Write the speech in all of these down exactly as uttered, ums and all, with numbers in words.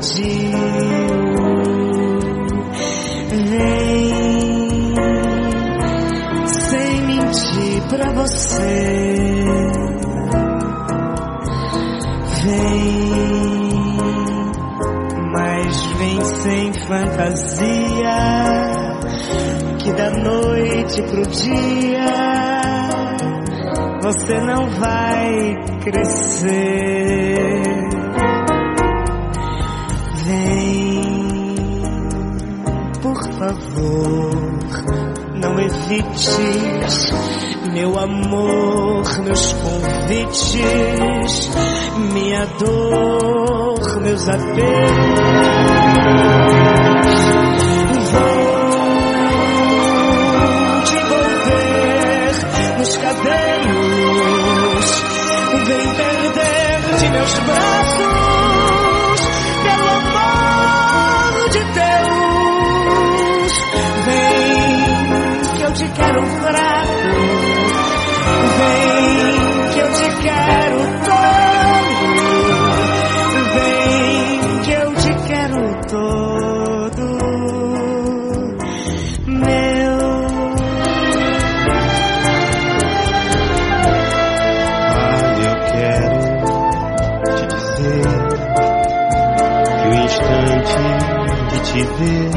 pediu. Vem, sem mentir pra você. Vem, mas vem sem fantasia, que da noite pro dia você não vai crescer. Vem, por favor, não evites, meu amor, meus convites, minha dor, meus apelos. Vou te envolver nos cabelos, vem perder de meus braços, pelo amor de Deus. Vem que eu te quero fraco, vem que eu te quero todo, vem que eu te quero todo, meu. Ah, eu quero te dizer que o instante de te ver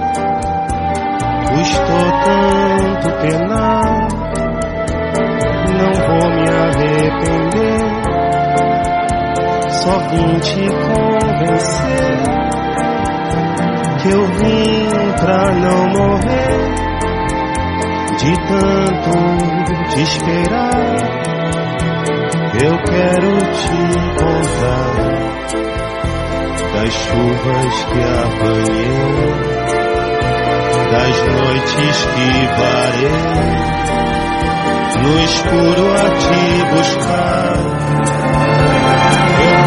custou tanto penar. Não vou me arrepender, só vim te convencer que eu vim pra não morrer, de tanto te esperar. Eu quero te contar das chuvas que apanhei, das noites que varei no escuro a te buscar. Eu